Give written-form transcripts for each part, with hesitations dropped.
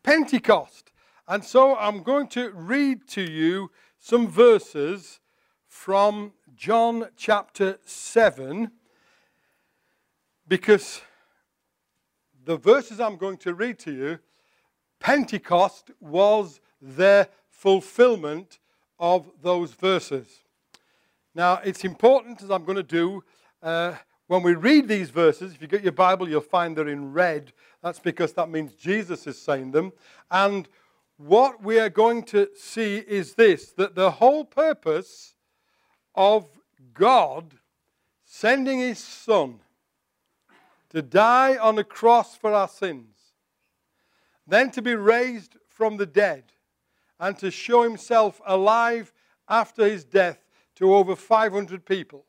Pentecost. And so I'm going to read to you some verses from John chapter 7, because the verses I'm going to read to you, Pentecost was the fulfillment of those verses. Now, it's important, as I'm going to do, when we read these verses, if you get your Bible, you'll find they're in red. That's because that means Jesus is saying them. And what we are going to see is this, that the whole purpose of God sending his Son to die on a cross for our sins, then to be raised from the dead, and to show himself alive after his death to over 500 people,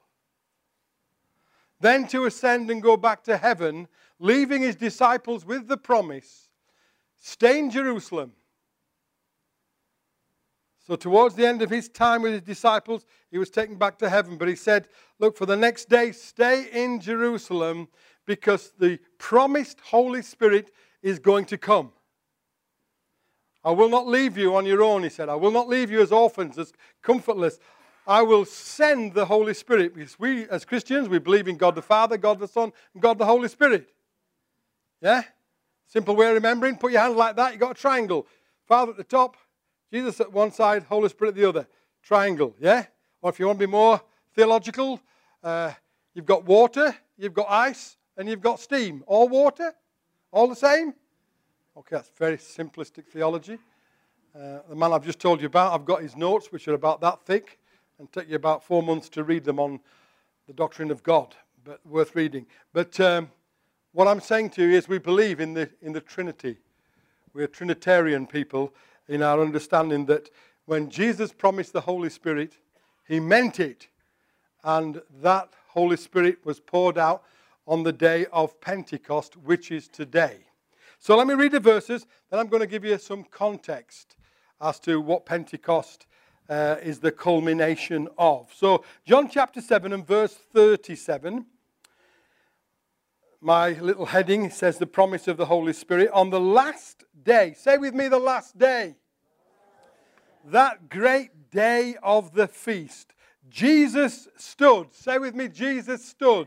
then to ascend and go back to heaven, leaving his disciples with the promise, stay in Jerusalem. So towards the end of his time with his disciples, he was taken back to heaven. But he said, look, for the next day, stay in Jerusalem, because the promised Holy Spirit is going to come. I will not leave you on your own, he said. I will not leave you as orphans, as comfortless. I will send the Holy Spirit. Because we, as Christians, we believe in God the Father, God the Son, and God the Holy Spirit. Yeah? Simple way of remembering. Put your hands like that. You've got a triangle. Father at the top, Jesus at one side, Holy Spirit at the other. Triangle. Yeah? Or if you want to be more theological, you've got water, you've got ice, and you've got steam. All water? All the same? Okay, that's very simplistic theology. The man I've just told you about, I've got his notes, which are about that thick, and take you about 4 months to read them on the doctrine of God, but worth reading. But what I'm saying to you is we believe in the Trinity. We're Trinitarian people in our understanding that when Jesus promised the Holy Spirit, he meant it. And that Holy Spirit was poured out on the day of Pentecost, which is today. So let me read the verses, then I'm going to give you some context as to what Pentecost is the culmination of. So John chapter 7 and verse 37, my little heading says the promise of the Holy Spirit. On the last day, say with me, the last day, that great day of the feast, Jesus stood, say with me, Jesus stood,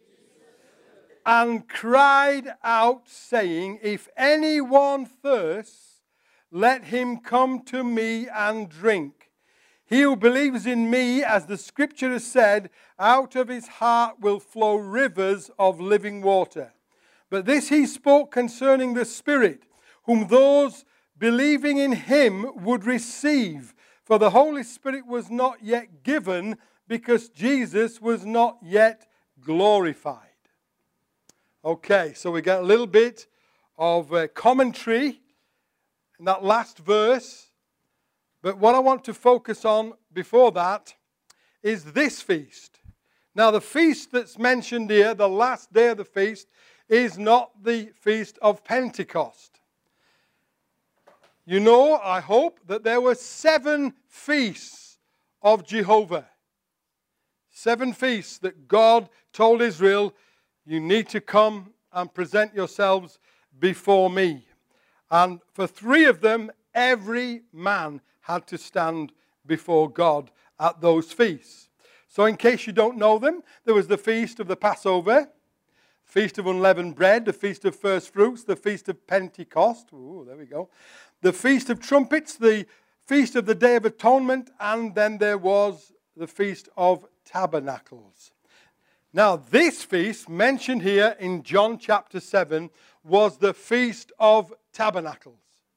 and cried out, saying, if anyone thirsts, let him come to me and drink. He who believes in me, as the scripture has said, out of his heart will flow rivers of living water. But this he spoke concerning the Spirit, whom those believing in him would receive. For the Holy Spirit was not yet given, because Jesus was not yet glorified. Okay, so we get a little bit of commentary in that last verse. But what I want to focus on before that is this feast. Now, the feast that's mentioned here, the last day of the feast, is not the feast of Pentecost. You know, I hope, that there were 7 feasts of Jehovah. 7 feasts that God told Israel, you need to come and present yourselves before me. And for 3 of them, every man had to stand before God at those feasts. So in case you don't know them, there was the feast of the Passover, Feast of Unleavened Bread, the Feast of First Fruits, the Feast of Pentecost, ooh, there we go, the Feast of Trumpets, the Feast of the Day of Atonement, and then there was the Feast of Tabernacles. Now, this feast mentioned here in John chapter 7 was the Feast of Tabernacles.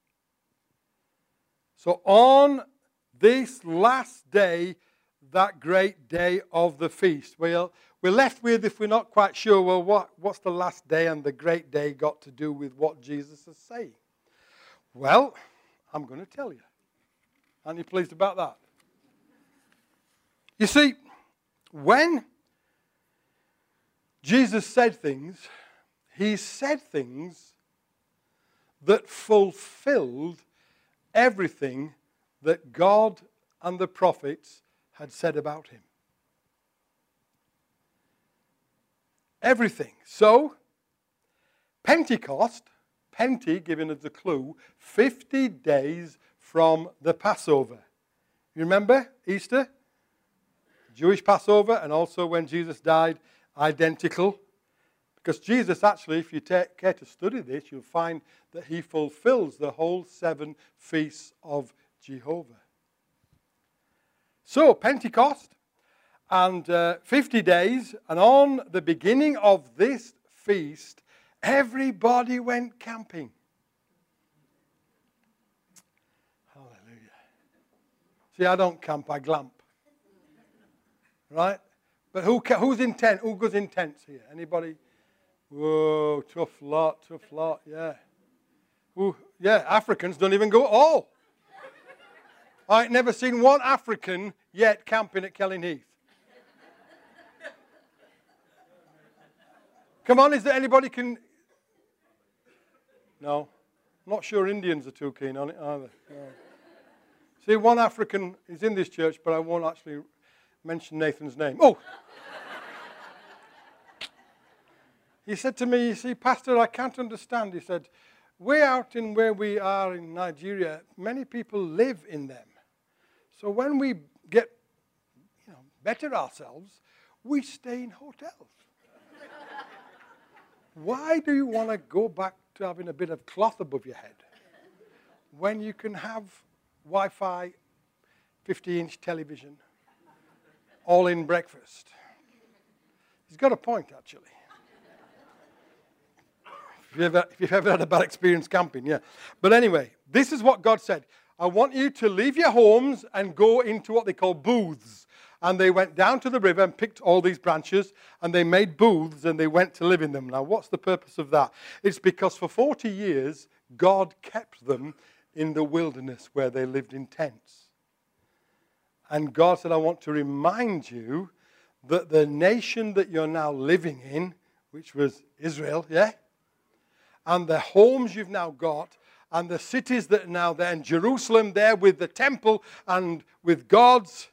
So on this last day, that great day of the feast, we're left with, if we're not quite sure, well, what's the last day and the great day got to do with what Jesus is saying? Well, I'm going to tell you. Aren't you pleased about that? You see, when Jesus said things, he said things that fulfilled everything that God and the prophets had said about him. Everything. So, Pentecost Penti giving us the clue, 50 days from the Passover. You remember Easter? Jewish Passover, and also when Jesus died, identical. Because Jesus actually, if you care to study this, you'll find that he fulfills the whole 7 feasts of Jehovah. So, Pentecost, and 50 days, and on the beginning of this feast, everybody went camping. Hallelujah. See, I don't camp, I glamp. Right? But who's in tent? Who goes in tents here? Anybody? Whoa, tough lot, yeah. Ooh, yeah, Africans don't even go at all. I ain't never seen one African yet camping at Kelling Heath. Come on, is there anybody can... No. I'm not sure Indians are too keen on it either. No. See, one African is in this church, but I won't actually mention Nathan's name. Oh! He said to me, you see, Pastor, I can't understand. He said, way out in where we are in Nigeria, many people live in them. So when we get, better ourselves, we stay in hotels. Why do you want to go back to having a bit of cloth above your head when you can have Wi-Fi, 50-inch television, all-in breakfast? He's got a point, actually. If you've ever had a bad experience camping, yeah. But anyway, this is what God said. I want you to leave your homes and go into what they call booths. And they went down to the river and picked all these branches, and they made booths, and they went to live in them. Now, what's the purpose of that? It's because for 40 years, God kept them in the wilderness where they lived in tents. And God said, I want to remind you that the nation that you're now living in, which was Israel, yeah? And the homes you've now got, and the cities that are now there, and Jerusalem there with the temple and with God's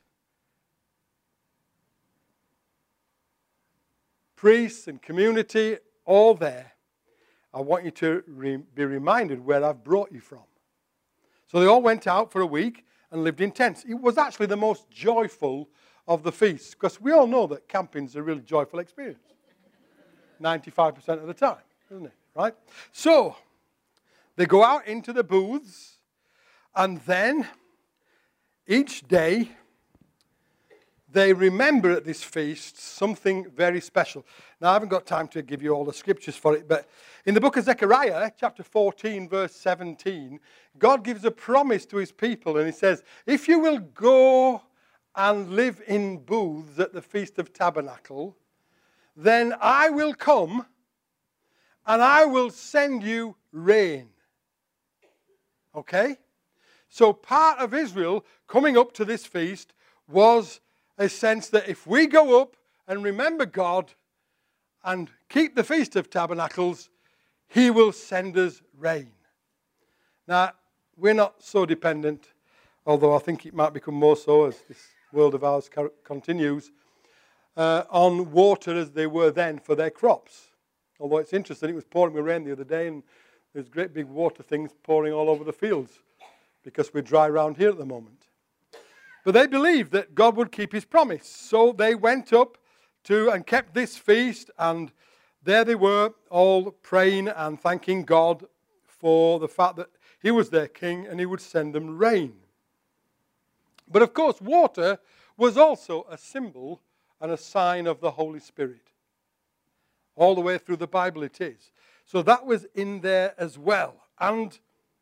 priests and community, all there. I want you to be reminded where I've brought you from. So they all went out for a week and lived in tents. It was actually the most joyful of the feasts, because we all know that camping's a really joyful experience. 95% of the time, isn't it? Right? So, they go out into the booths, and then each day they remember at this feast something very special. Now, I haven't got time to give you all the scriptures for it, but in the book of Zechariah, chapter 14, verse 17, God gives a promise to his people, and he says, if you will go and live in booths at the Feast of Tabernacle, then I will come and I will send you rain. Okay? So part of Israel coming up to this feast was a sense that if we go up and remember God and keep the Feast of Tabernacles, he will send us rain. Now, we're not so dependent, although I think it might become more so as this world of ours continues, on water as they were then for their crops. Although it's interesting, it was pouring with rain the other day, and there's great big water things pouring all over the fields because we're dry around here at the moment. But they believed that God would keep his promise. So they went up to and kept this feast, and there they were all praying and thanking God for the fact that he was their king and he would send them rain. But of course, water was also a symbol and a sign of the Holy Spirit. All the way through the Bible it is. So that was in there as well. And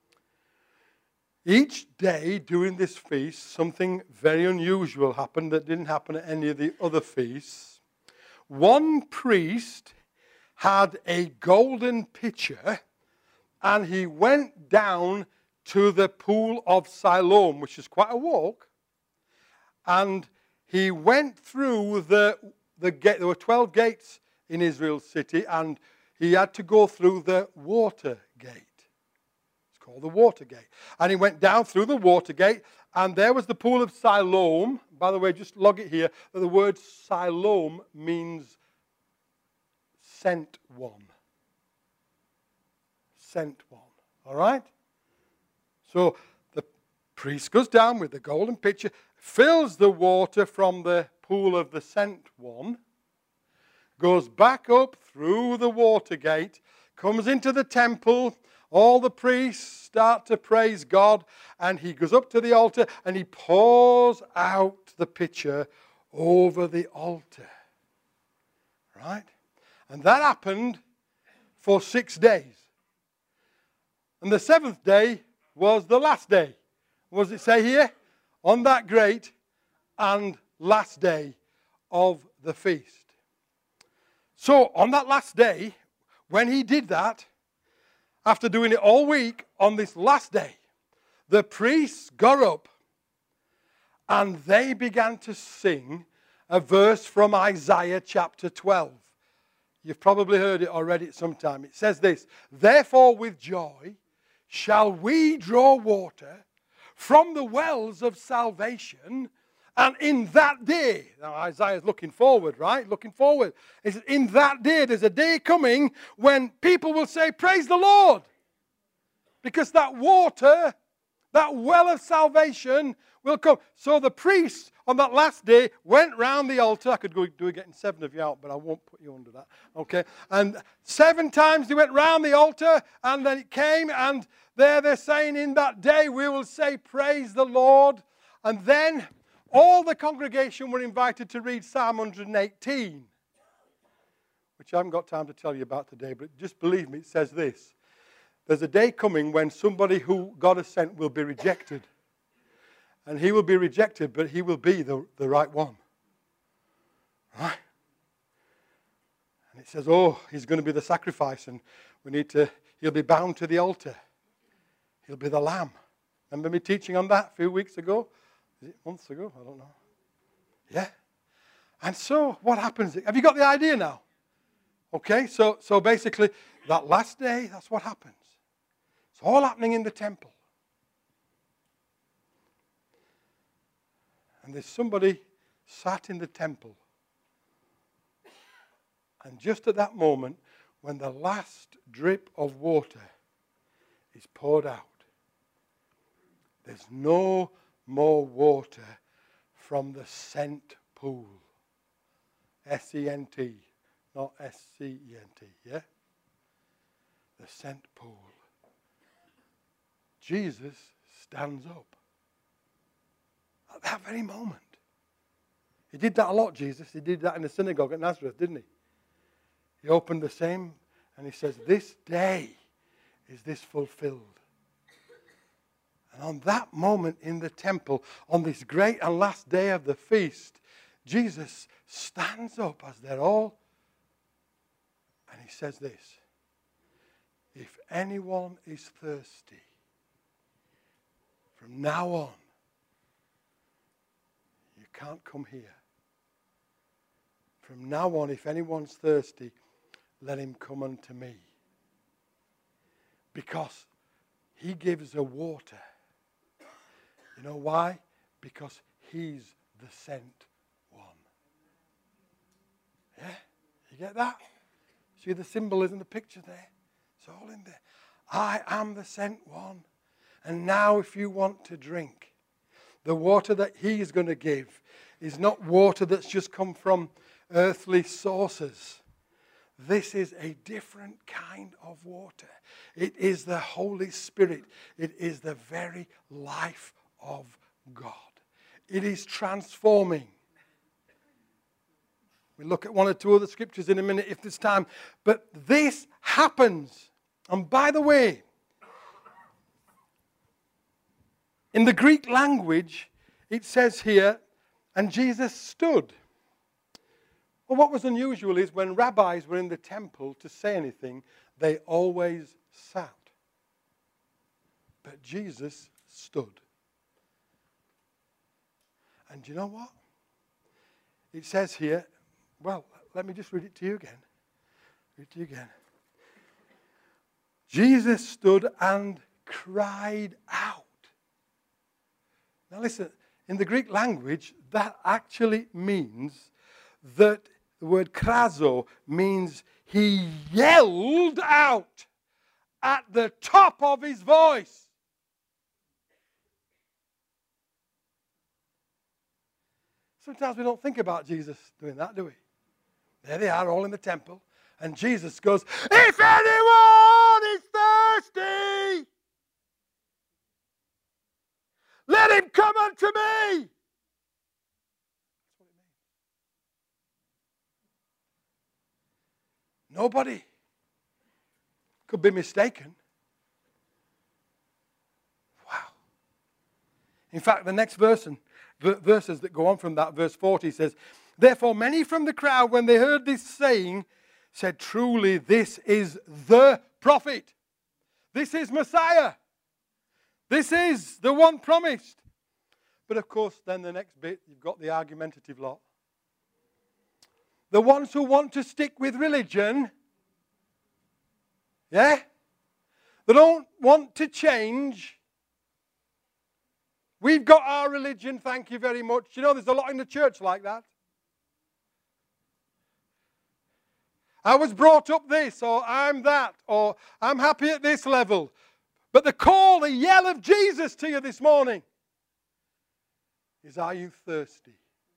each day during this feast, something very unusual happened that didn't happen at any of the other feasts. One priest had a golden pitcher, and he went down to the pool of Siloam, which is quite a walk. And he went through the gate. There were 12 gates in Israel's city, and he had to go through the water gate. It's called the water gate. And he went down through the water gate, and there was the pool of Siloam. By the way, just log it here, that the word Siloam means sent one. sent one. All right? So the priest goes down with the golden pitcher, fills the water from the pool of the sent one, goes back up through the water gate, comes into the temple. All the priests start to praise God, and he goes up to the altar and he pours out the pitcher over the altar. Right? And that happened for 6 days. And the seventh day was the last day. What does it say here? On that great and last day of the feast. So on that last day, when he did that, after doing it all week, on this last day, the priests got up and they began to sing a verse from Isaiah chapter 12. You've probably heard it already at some time. It says this: "Therefore with joy shall we draw water from the wells of salvation, and in that day," now Isaiah's looking forward, right? Looking forward. He says, in that day, there's a day coming when people will say, praise the Lord. Because that water, that well of salvation will come. So the priests on that last day went round the altar. I could go do it getting 7 of you out, but I won't put you under that. Okay. And 7 times they went round the altar, and then it came, and there they're saying, in that day we will say, praise the Lord. And then all the congregation were invited to read Psalm 118, which I haven't got time to tell you about today, but just believe me, it says this: there's a day coming when somebody who God has sent will be rejected. And he will be rejected, but he will be the right one. Right? And it says, oh, he's going to be the sacrifice, and he'll be bound to the altar. He'll be the lamb. Remember me teaching on that a few weeks ago? Is it months ago? I don't know. Yeah. And so what happens? Have you got the idea now? Okay, so basically that last day, that's what happens. It's all happening in the temple. And there's somebody sat in the temple. And just at that moment, when the last drip of water is poured out, there's no more water from the sent pool. S-E-N-T, not S-C-E-N-T, yeah? The sent pool. Jesus stands up at that very moment. He did that a lot, Jesus. He did that in the synagogue at Nazareth, didn't he? He opened the same and he says, this day is this fulfilled. And on that moment in the temple, on this great and last day of the feast, Jesus stands up as they're all, and he says this: if anyone is thirsty, from now on, you can't come here. From now on, if anyone's thirsty, let him come unto me. Because he gives a water. You know why? Because he's the sent one. Yeah? You get that? See the symbolism, the picture there? It's all in there. I am the sent one. And now if you want to drink, the water that he is going to give is not water that's just come from earthly sources. This is a different kind of water. It is the Holy Spirit. It is the very life of God. It is transforming. We'll look at 1 or 2 other scriptures in a minute if there's time. But this happens. And by the way, in the Greek language, it says here, and Jesus stood. Well, what was unusual is when rabbis were in the temple to say anything, they always sat. But Jesus stood. And you know what? It says here, well, let me just read it to you again. Read it to you again. Jesus stood and cried out. Now listen, in the Greek language, that actually means that the word krazo means he yelled out at the top of his voice. Sometimes we don't think about Jesus doing that, do we? There they are, all in the temple. And Jesus goes, if anyone is thirsty, let him come unto me. That's what it means. Nobody could be mistaken. Wow. In fact, the next verses that go on from that, verse 40 says, therefore many from the crowd, when they heard this saying, said, truly this is the prophet. This is Messiah. This is the one promised. But of course, then the next bit, you've got the argumentative lot. The ones who want to stick with religion, yeah? They don't want to change. We've got our religion, thank you very much. You know, there's a lot in the church like that. I was brought up this, or I'm that, or I'm happy at this level. But the call, the yell of Jesus to you this morning is, are you thirsty?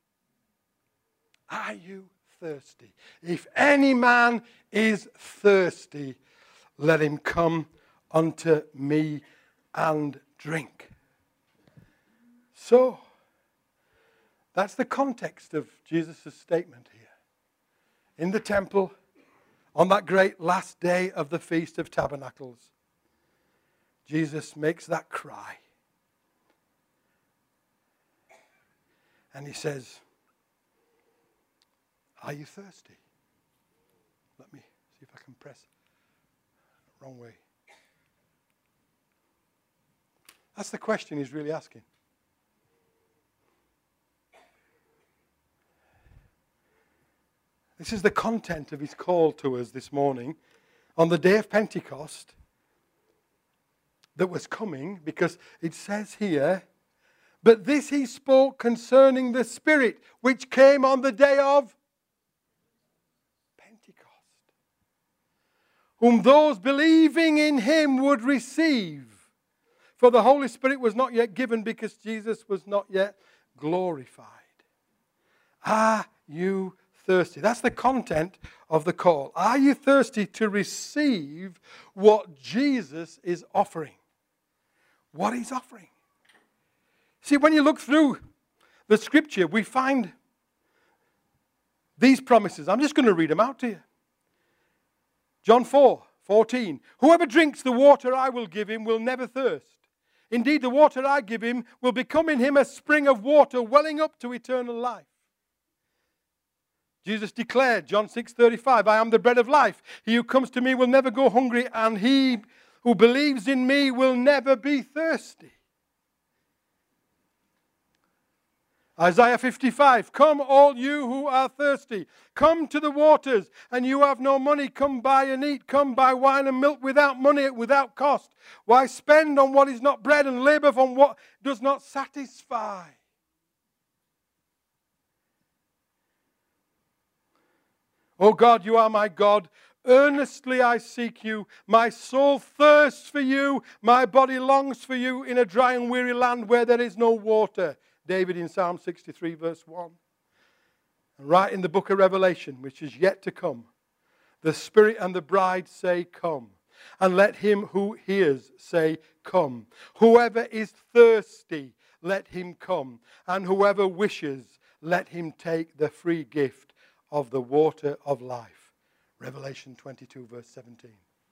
Are you thirsty? If any man is thirsty, let him come unto me and drink. So, that's the context of Jesus' statement here. In the temple, on that great last day of the Feast of Tabernacles, Jesus makes that cry. And he says, are you thirsty? Let me see if I can press the wrong way. That's the question he's really asking. This is the content of his call to us this morning on the day of Pentecost that was coming, because it says here, but this he spoke concerning the Spirit which came on the day of Pentecost, whom those believing in him would receive. For the Holy Spirit was not yet given because Jesus was not yet glorified. Are you thirsty? That's the content of the call. Are you thirsty to receive what Jesus is offering? What he's offering. See, when you look through the scripture, we find these promises. I'm just going to read them out to you. John 4:14. Whoever drinks the water I will give him will never thirst. Indeed, the water I give him will become in him a spring of water welling up to eternal life. Jesus declared, John 6:35, I am the bread of life. He who comes to me will never go hungry, and he who believes in me will never be thirsty. Isaiah 55, come all you who are thirsty, come to the waters, and you have no money, come buy and eat, come buy wine and milk without money, without cost. Why spend on what is not bread and labor on what does not satisfy? O God, you are my God. Earnestly I seek you. My soul thirsts for you. My body longs for you in a dry and weary land where there is no water. David in Psalm 63 verse 1. And right in the book of Revelation, which is yet to come, the Spirit and the bride say, come. And let him who hears say, come. Whoever is thirsty, let him come. And whoever wishes, let him take the free gift of the water of life. Revelation 22 verse 17.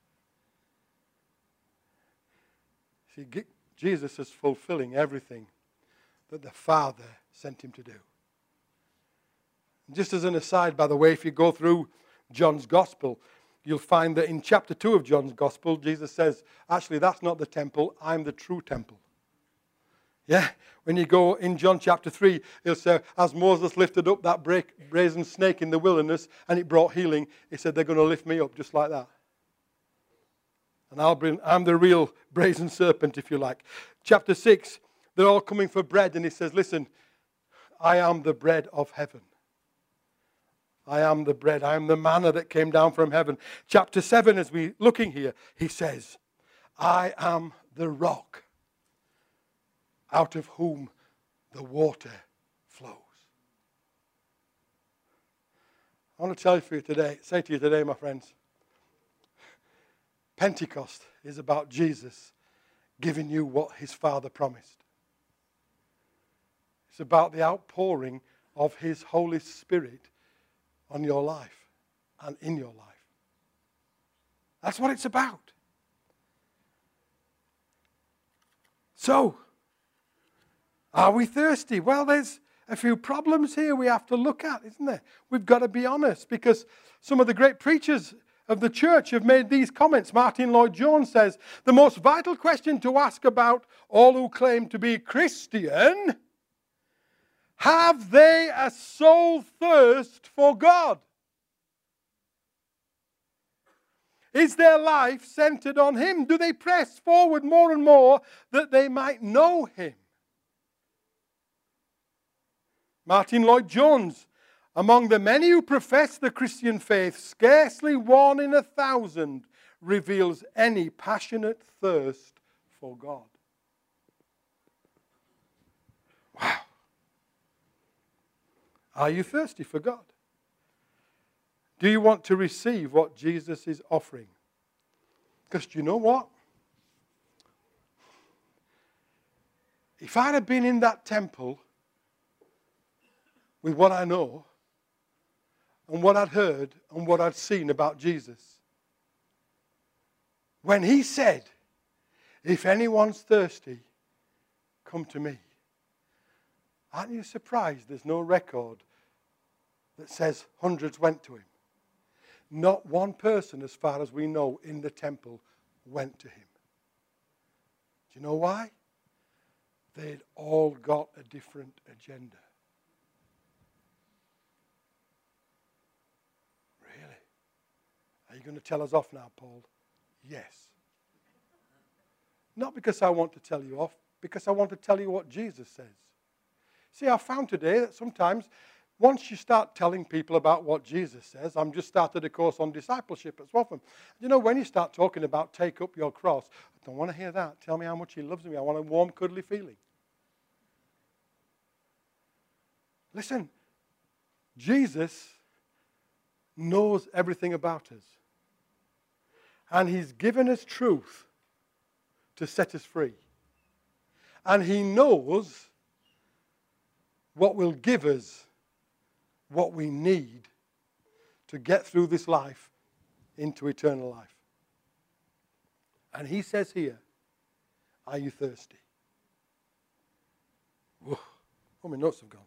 See, Jesus is fulfilling everything that the Father sent him to do. Just as an aside, by the way, if you go through John's Gospel, you'll find that in chapter 2 of John's Gospel, Jesus says, actually, that's not the temple, I'm the true temple. Yeah? When you go in John chapter 3, he'll say, as Moses lifted up that brazen snake in the wilderness and it brought healing, he said, they're going to lift me up just like that. And I'm the real brazen serpent, if you like. Chapter 6, they're all coming for bread, and he says, listen, I am the bread of heaven. I am the bread. I am the manna that came down from heaven. Chapter 7, as we're looking here, he says, I am the rock out of whom the water flows. I want to tell you today, say to you today, my friends, Pentecost is about Jesus giving you what his Father promised. It's about the outpouring of his Holy Spirit on your life and in your life. That's what it's about. So, are we thirsty? Well, there's a few problems here we have to look at, isn't there? We've got to be honest, because some of the great preachers of the church have made these comments. Martin Lloyd-Jones says, the most vital question to ask about all who claim to be Christian, have they a soul thirst for God? Is their life centered on him? Do they press forward more and more that they might know him? Martin Lloyd-Jones, among the many who profess the Christian faith, scarcely 1 in 1,000 reveals any passionate thirst for God. Wow. Are you thirsty for God? Do you want to receive what Jesus is offering? Because do you know what? If I'd have been in that temple with what I know and what I'd heard and what I'd seen about Jesus, when he said, if anyone's thirsty, come to me. Aren't you surprised there's no record that says hundreds went to him? Not one person, as far as we know, in the temple went to him. Do you know why? They'd all got a different agenda. Really? Are you going to tell us off now, Paul? Yes. Not because I want to tell you off, because I want to tell you what Jesus says. See, I found today that sometimes once you start telling people about what Jesus says, I'm just started a course on discipleship at Swaffham. You know, when you start talking about take up your cross, I don't want to hear that. Tell me how much he loves me. I want a warm, cuddly feeling. Listen, Jesus knows everything about us. And he's given us truth to set us free. And he knows what will give us what we need to get through this life into eternal life. And he says here, are you thirsty? Whoa, oh, my notes have gone.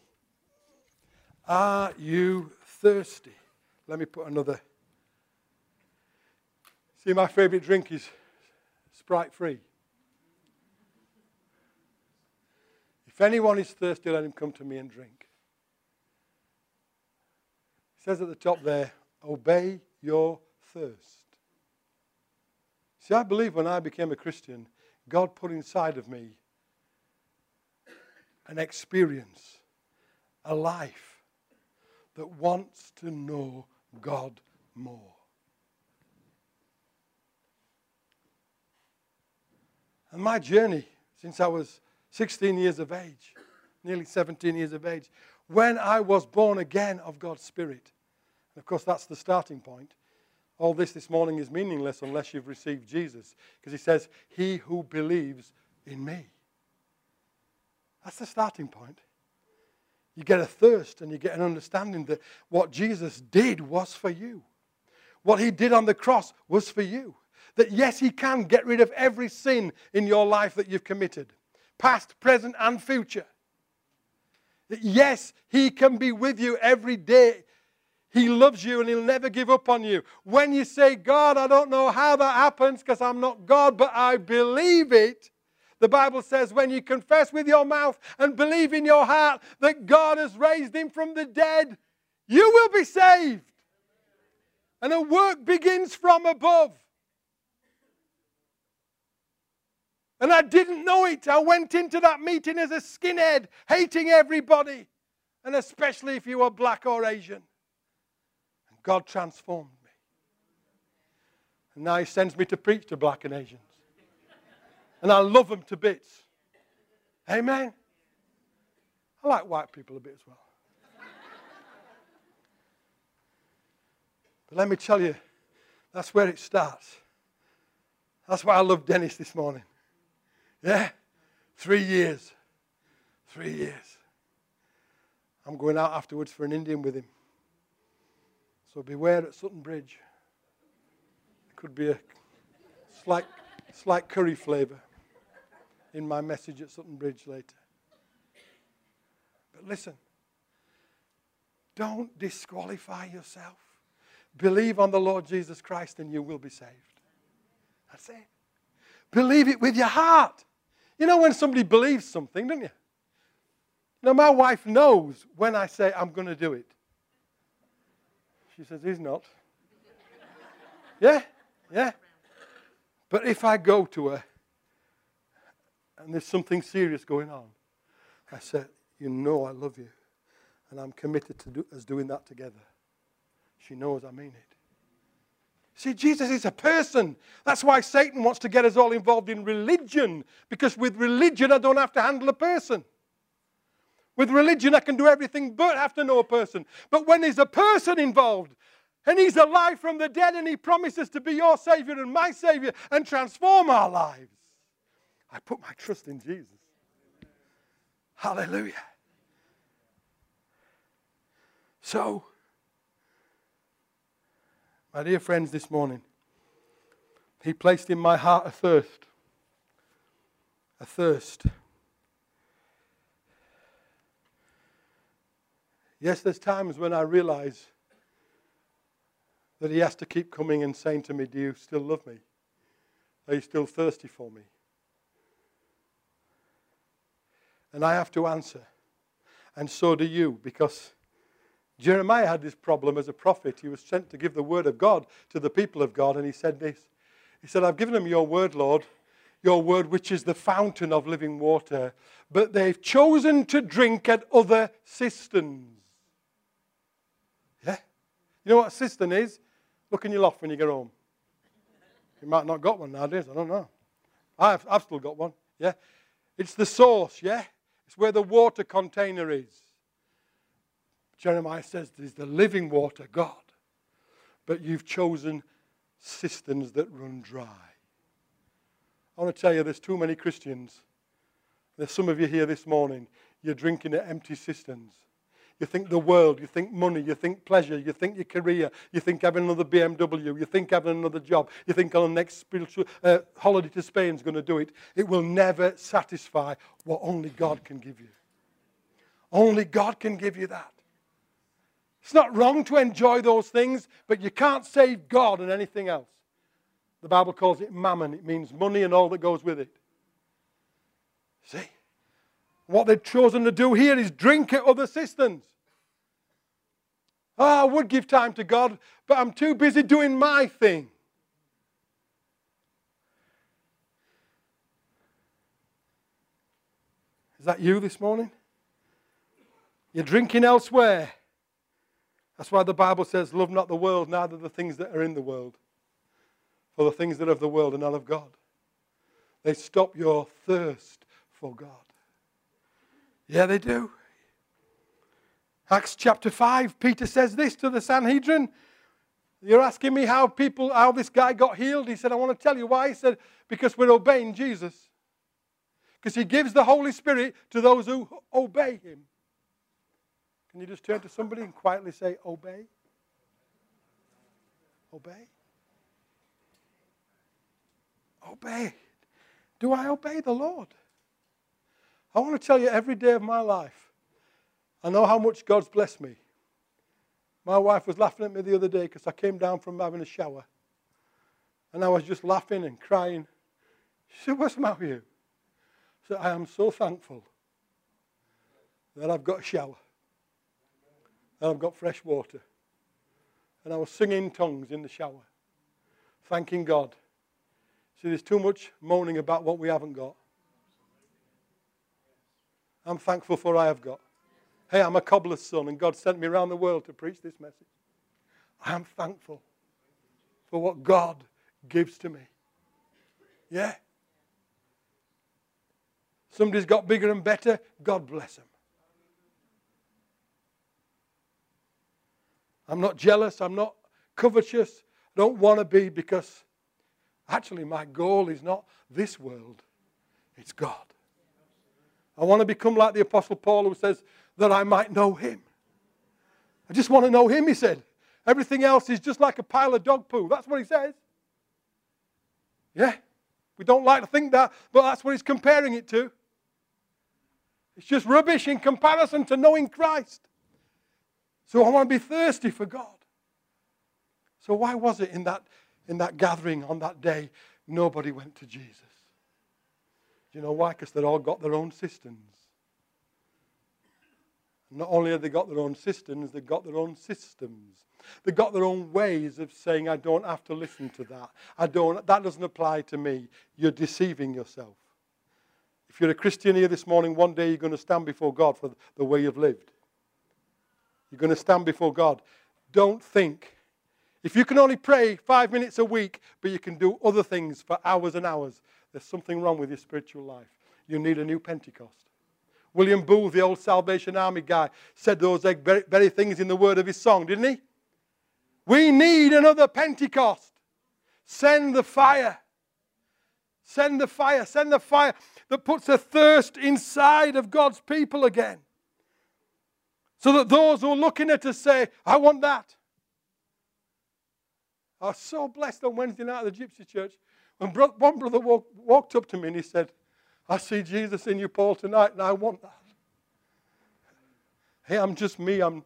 Are you thirsty? Let me put another. See, my favorite drink is Sprite free. If anyone is thirsty, let him come to me and drink. It says at the top there, obey your thirst. See, I believe when I became a Christian, God put inside of me an experience, a life that wants to know God more. And my journey since I was 16 years of age, nearly 17 years of age, when I was born again of God's Spirit. And of course, that's the starting point. All this morning is meaningless unless you've received Jesus. Because he says, he who believes in me. That's the starting point. You get a thirst and you get an understanding that what Jesus did was for you. What he did on the cross was for you. That yes, he can get rid of every sin in your life that you've committed. Past, present, and future. That yes, he can be with you every day. He loves you and he'll never give up on you. When you say, God, I don't know how that happens because I'm not God, but I believe it. The Bible says when you confess with your mouth and believe in your heart that God has raised him from the dead, you will be saved. And a work begins from above. And I didn't know it. I went into that meeting as a skinhead, hating everybody, and especially if you were black or Asian. And God transformed me. And now he sends me to preach to black and Asians. And I love them to bits. Amen. I like white people a bit as well. But let me tell you, that's where it starts. That's why I love Dennis this morning. Yeah? 3 years. 3 years. I'm going out afterwards for an Indian with him. So beware at Sutton Bridge. There could be a slight curry flavour in my message at Sutton Bridge later. But listen, don't disqualify yourself. Believe on the Lord Jesus Christ and you will be saved. That's it. Believe it with your heart. You know when somebody believes something, don't you? Now my wife knows when I say I'm going to do it. She says, he's not. Yeah, yeah. But if I go to her and there's something serious going on, I say, you know I love you. And I'm committed to us doing that together. She knows I mean it. See, Jesus is a person. That's why Satan wants to get us all involved in religion. Because with religion, I don't have to handle a person. With religion, I can do everything but have to know a person. But when there's a person involved, and he's alive from the dead, and he promises to be your Savior and my Savior and transform our lives, I put my trust in Jesus. Hallelujah. So, my dear friends, this morning, he placed in my heart a thirst. A thirst. Yes, there's times when I realize that he has to keep coming and saying to me, do you still love me? Are you still thirsty for me? And I have to answer. And so do you, because Jeremiah had this problem as a prophet. He was sent to give the word of God to the people of God, and he said this. He said, I've given them your word, Lord, your word which is the fountain of living water, but they've chosen to drink at other cisterns. Yeah? You know what a cistern is? Look in your loft when you get home. You might not got one nowadays, I don't know. I've still got one, yeah? It's the source, yeah? It's where the water container is. Jeremiah says there's the living water, God. But you've chosen cisterns that run dry. I want to tell you, there's too many Christians. There's some of you here this morning. You're drinking at empty cisterns. You think the world, you think money, you think pleasure, you think your career, you think having another BMW, you think having another job, you think on the next spiritual holiday to Spain is going to do it. It will never satisfy what only God can give you. Only God can give you that. It's not wrong to enjoy those things, but you can't save God and anything else. The Bible calls it mammon. It means money and all that goes with it. See? What they've chosen to do here is drink at other cisterns. Oh, I would give time to God, but I'm too busy doing my thing. Is that you this morning? You're drinking elsewhere. That's why the Bible says, love not the world, neither the things that are in the world. For the things that are of the world are not of God. They stop your thirst for God. Yeah, they do. Acts chapter 5, Peter says this to the Sanhedrin. You're asking me how this guy got healed? He said, I want to tell you why. He said, because we're obeying Jesus. Because he gives the Holy Spirit to those who obey him. Can you just turn to somebody and quietly say, obey? Obey? Obey. Do I obey the Lord? I want to tell you every day of my life, I know how much God's blessed me. My wife was laughing at me the other day because I came down from having a shower. And I was just laughing and crying. She said, what's the matter with you? I said, I am so thankful that I've got a shower. That I've got fresh water. And I was singing in tongues in the shower. Thanking God. See, there's too much moaning about what we haven't got. I'm thankful for what I have got. Hey, I'm a cobbler's son, and God sent me around the world to preach this message. I am thankful for what God gives to me. Yeah? Somebody's got bigger and better. God bless them. I'm not jealous. I'm not covetous. I don't want to be, because actually my goal is not this world. It's God. I want to become like the Apostle Paul, who says that I might know Him. I just want to know Him, he said. Everything else is just like a pile of dog poo. That's what he says. Yeah. We don't like to think that, but that's what he's comparing it to. It's just rubbish in comparison to knowing Christ. So I want to be thirsty for God. So why was it in that gathering on that day, nobody went to Jesus? Do you know why? Because they'd all got their own cisterns. Not only have they got their own cisterns, they've got their own systems. They've got their own ways of saying, I don't have to listen to that. That doesn't apply to me. You're deceiving yourself. If you're a Christian here this morning, one day you're going to stand before God for the way you've lived. You're going to stand before God. Don't think. If you can only pray 5 minutes a week, but you can do other things for hours and hours, there's something wrong with your spiritual life. You need a new Pentecost. William Booth, the old Salvation Army guy, said those very things in the word of his song, didn't he? We need another Pentecost. Send the fire. Send the fire. Send the fire that puts a thirst inside of God's people again. So that those who are looking at us say, I want that. I was so blessed on Wednesday night at the Gypsy Church when one brother walked up to me and he said, I see Jesus in you, Paul, tonight, and I want that. Hey, I'm just me. I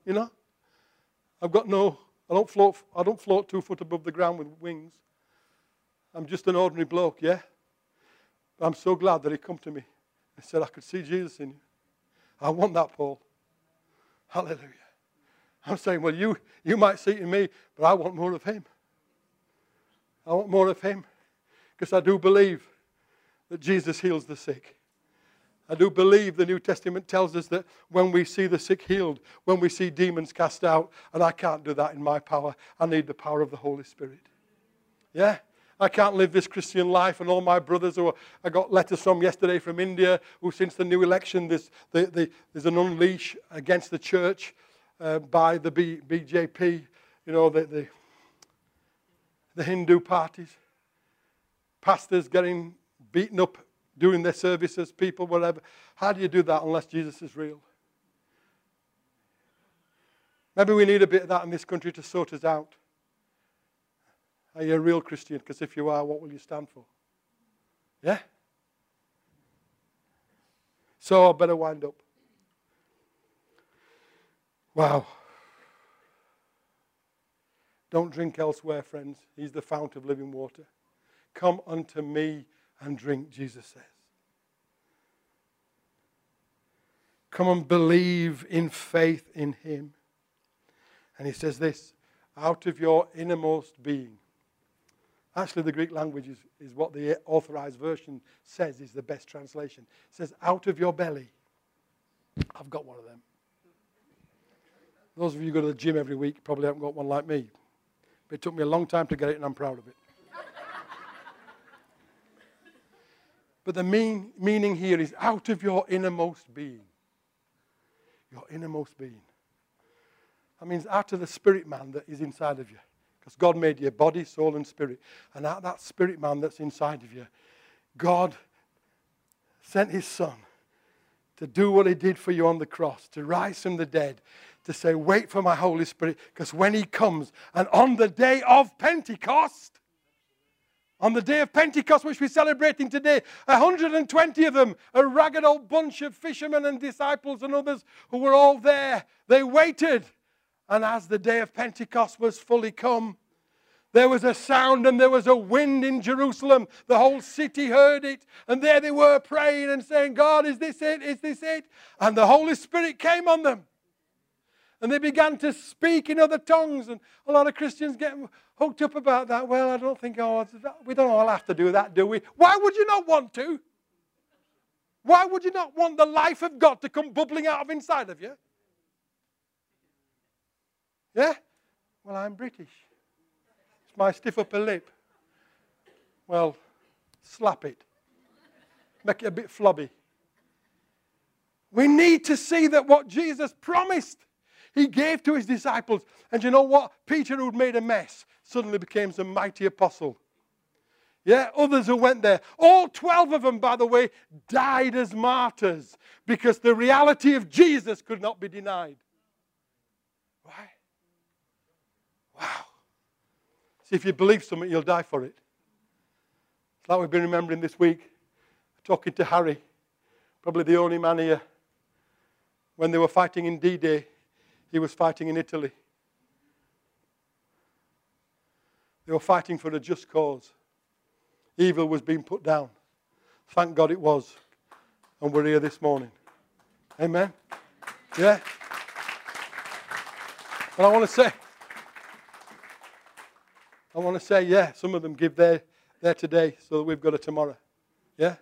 don't float 2 foot above the ground with wings. I'm just an ordinary bloke, yeah? But I'm so glad that he come to me and said, I could see Jesus in you. I want that, Paul. Hallelujah. I'm saying, well, you might see it in me, but I want more of him. I want more of him. Because I do believe that Jesus heals the sick. I do believe the New Testament tells us that when we see the sick healed, when we see demons cast out, and I can't do that in my power. I need the power of the Holy Spirit. Yeah? I can't live this Christian life, and all my brothers who I got letters from yesterday from India, who since the new election, there's an unleash against the church by the BJP, the Hindu parties. Pastors getting beaten up during their services, people, whatever. How do you do that unless Jesus is real? Maybe we need a bit of that in this country to sort us out. Are you a real Christian? Because if you are, what will you stand for? Yeah? So I better wind up. Wow. Don't drink elsewhere, friends. He's the fount of living water. Come unto me and drink, Jesus says. Come and believe in faith in him. And he says this, out of your innermost being. Actually, the Greek language is what the authorized version says is the best translation. It says, out of your belly. I've got one of them. Those of you who go to the gym every week probably haven't got one like me. But it took me a long time to get it, and I'm proud of it. But the meaning here is out of your innermost being. Your innermost being. That means out of the spirit man that is inside of you. Because God made you body, soul, and spirit. And out of that spirit man that's inside of you, God sent his son to do what he did for you on the cross, to rise from the dead, to say, wait for my Holy Spirit, because when he comes, and on the day of Pentecost, which we're celebrating today, 120 of them, a ragged old bunch of fishermen and disciples and others who were all there, they waited. And as the day of Pentecost was fully come, there was a sound and there was a wind in Jerusalem. The whole city heard it. And there they were praying and saying, God, is this it? Is this it? And the Holy Spirit came on them. And they began to speak in other tongues. And a lot of Christians get hooked up about that. Well, I don't think, we don't all have to do that, do we? Why would you not want to? Why would you not want the life of God to come bubbling out of inside of you? Yeah? Well, I'm British. It's my stiff upper lip. Well, slap it. Make it a bit flabby. We need to see that what Jesus promised, he gave to his disciples. And you know what? Peter, who'd made a mess, suddenly became a mighty apostle. Yeah, others who went there. All 12 of them, by the way, died as martyrs because the reality of Jesus could not be denied. Why? Wow. See, if you believe something, you'll die for it. It's like we've been remembering this week, talking to Harry, probably the only man here. When they were fighting in D-Day, he was fighting in Italy. They were fighting for a just cause. Evil was being put down. Thank God it was. And we're here this morning. Amen? Yeah? And I want to say, yeah, some of them give their today so that we've got a tomorrow. Yeah?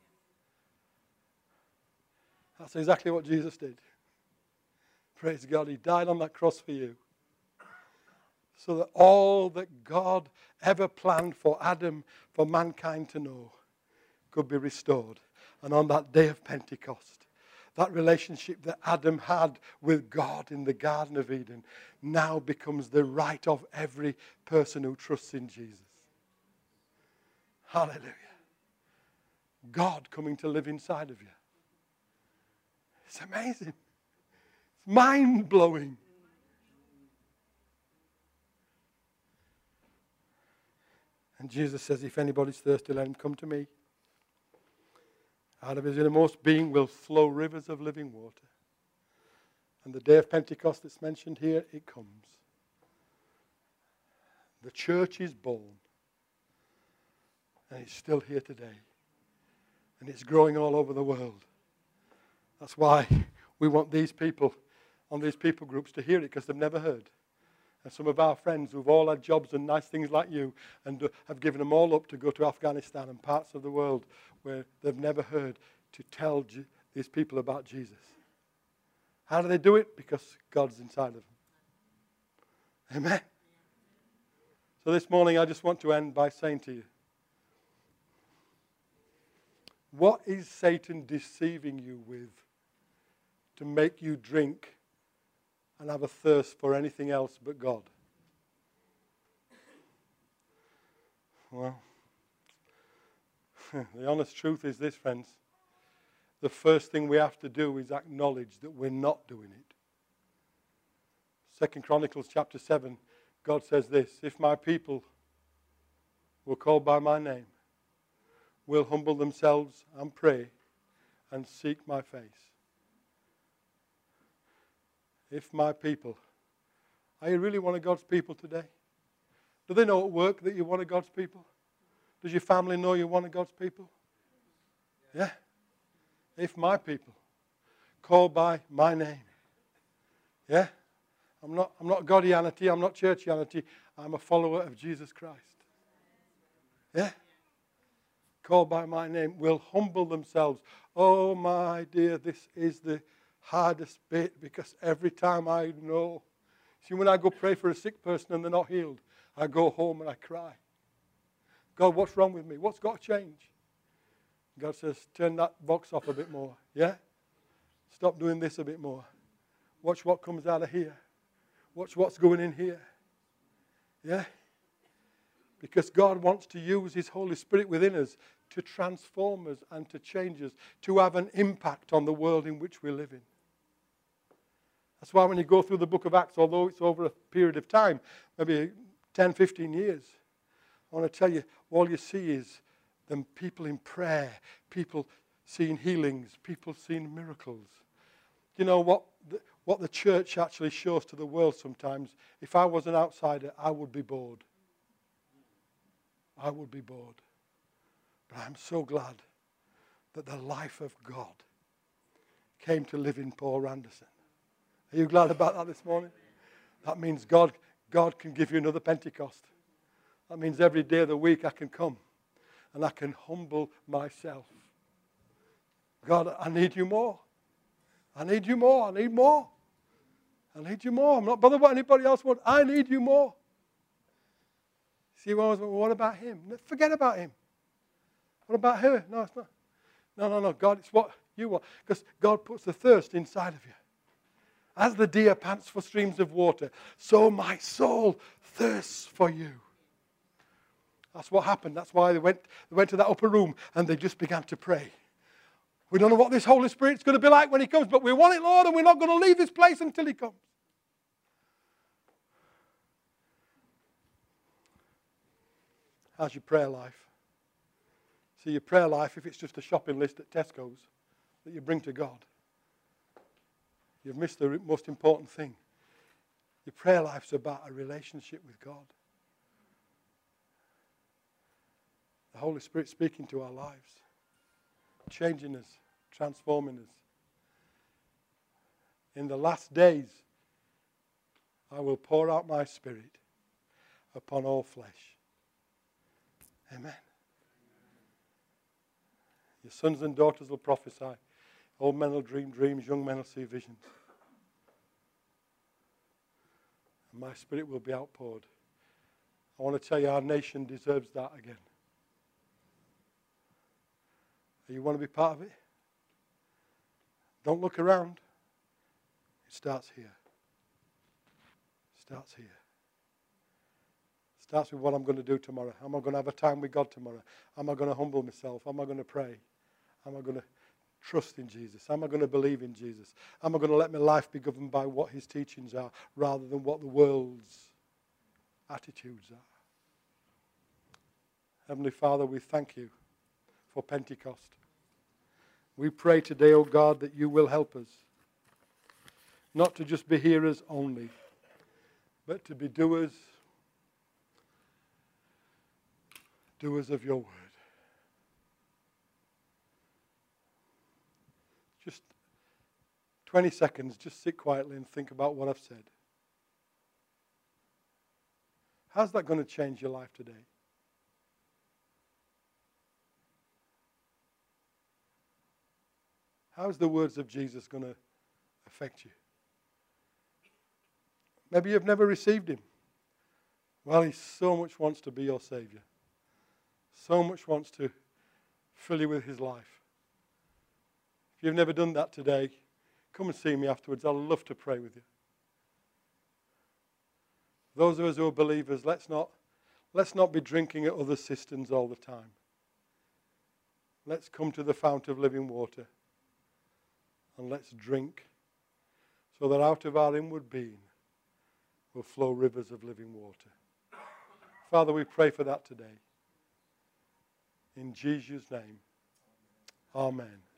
That's exactly what Jesus did. Praise God. He died on that cross for you. So that all that God ever planned for Adam, for mankind to know, could be restored. And on that day of Pentecost, that relationship that Adam had with God in the Garden of Eden now becomes the right of every person who trusts in Jesus. Hallelujah. God coming to live inside of you. It's amazing. It's mind-blowing. And Jesus says, if anybody's thirsty, let him come to me. Out of his innermost being will flow rivers of living water. And the day of Pentecost that's mentioned here, it comes. The church is born. And it's still here today. And it's growing all over the world. That's why we want these people on these people groups to hear it, because they've never heard. And some of our friends who've all had jobs and nice things like you and have given them all up to go to Afghanistan and parts of the world where they've never heard, to tell these people about Jesus. How do they do it? Because God's inside of them. Amen. So this morning I just want to end by saying to you, what is Satan deceiving you with to make you drink and have a thirst for anything else but God? Well, the honest truth is this, friends. The first thing we have to do is acknowledge that we're not doing it. 2 Chronicles chapter 7, God says this, if my people who are called by my name will humble themselves and pray and seek my face. If my people, are you really one of God's people today? Do they know at work that you're one of God's people? Does your family know you're one of God's people? Yeah. If my people, called by my name. Yeah. I'm not Godianity, I'm not churchianity, I'm a follower of Jesus Christ. Yeah. Called by my name, will humble themselves. Oh my dear, this is the hardest bit, because every time I know. See, when I go pray for a sick person and they're not healed, I go home and I cry. God, what's wrong with me? What's got to change? God says, turn that box off a bit more. Yeah? Stop doing this a bit more. Watch what comes out of here. Watch what's going in here. Yeah? Because God wants to use His Holy Spirit within us to transform us and to change us, to have an impact on the world in which we live in. That's why when you go through the book of Acts, although it's over a period of time, maybe 10, 15 years, I want to tell you, all you see is them people in prayer, people seeing healings, people seeing miracles. You know what the church actually shows to the world sometimes? If I was an outsider, I would be bored. I would be bored. But I'm so glad that the life of God came to live in Paul Anderson. Are you glad about that this morning? That means God can give you another Pentecost. That means every day of the week I can come and I can humble myself. God, I need you more. I need you more. I need more. I need you more. I'm not bothered what anybody else wants. I need you more. See, what about him? Forget about him. What about her? No, it's not. No. God, it's what You want, because God puts the thirst inside of you. As the deer pants for streams of water, so my soul thirsts for you. That's what happened. That's why they went to that upper room and they just began to pray. We don't know what this Holy Spirit's going to be like when He comes, but we want it, Lord, and we're not going to leave this place until He comes. How's your prayer life? See, your prayer life, if it's just a shopping list at Tesco's that you bring to God, you've missed the most important thing. Your prayer life's about a relationship with God. The Holy Spirit speaking to our lives, changing us, transforming us. In the last days, I will pour out my Spirit upon all flesh. Amen. Your sons and daughters will prophesy. Old men will dream dreams. Young men will see visions. And my Spirit will be outpoured. I want to tell you, our nation deserves that again. You want to be part of it? Don't look around. It starts here. It starts here. It starts with what I'm going to do tomorrow. Am I going to have a time with God tomorrow? Am I going to humble myself? Am I going to pray? Am I going to trust in Jesus? Am I going to believe in Jesus? Am I going to let my life be governed by what His teachings are rather than what the world's attitudes are? Heavenly Father, we thank You for Pentecost. We pray today, oh God, that You will help us not to just be hearers only, but to be doers of Your word. Just 20 seconds, just sit quietly and think about what I've said. How's that going to change your life today? How is the words of Jesus going to affect you? Maybe you've never received Him. Well, He so much wants to be your Savior. So much wants to fill you with His life. If you've never done that today, come and see me afterwards. I'd love to pray with you. Those of us who are believers, let's not be drinking at other cisterns all the time. Let's come to the fount of living water. And let's drink, so that out of our inward being will flow rivers of living water. Father, we pray for that today. In Jesus' name, amen.